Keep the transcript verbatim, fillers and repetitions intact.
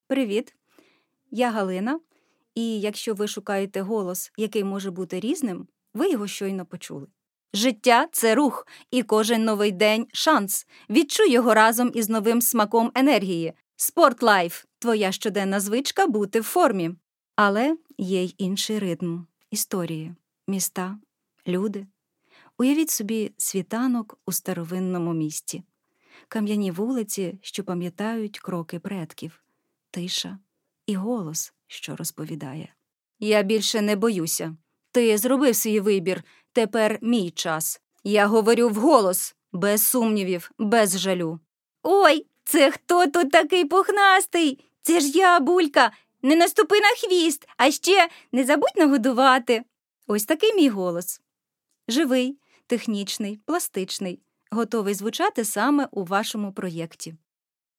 Привіт, я Галина, і якщо ви шукаєте голос, який може бути різним, ви його щойно почули. Життя – це рух, і кожен новий день – шанс. Відчуй його разом із новим смаком енергії. Спортлайф – твоя щоденна звичка бути в формі. Але є й інший ритм – історії, міста, люди. Уявіть собі світанок у старовинному місті. Кам'яні вулиці, що пам'ятають кроки предків. Тиша і голос, що розповідає. Я більше не боюся. Ти зробив свій вибір. Тепер мій час. Я говорю вголос, без сумнівів, без жалю. Ой, це хто тут такий пухнастий? Це ж я, Булька. Не наступи на хвіст, а ще не забудь нагодувати. Ось такий мій голос. Живий, технічний, пластичний. Готовий звучати саме у вашому проєкті.